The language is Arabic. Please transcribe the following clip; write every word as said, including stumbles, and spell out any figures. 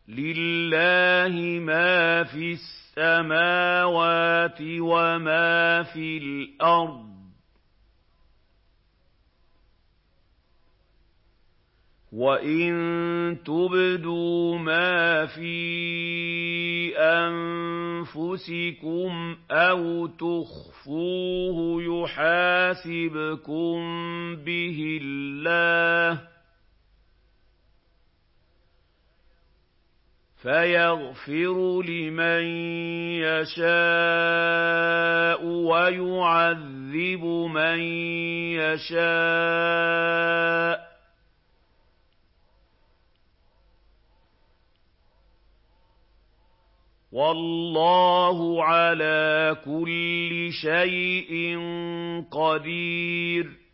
لِلَّهِ مَا فِي السَّمَاوَاتِ وَمَا فِي الْأَرْضِ ۚ وَإِن تُبْدُوا مَا فِي أَنفُسِكُمْ أَوْ تُخْفُوهُ يُحَاسِبْكُم بِهِ اللَّهُ ۖ فَيَغْفِرُ لِمَن يَشَاءُ وَيُعَذِّبُ مَن يَشَاءُ ۗ وَاللَّهُ عَلَىٰ كُلِّ شَيْءٍ قَدِيرٌ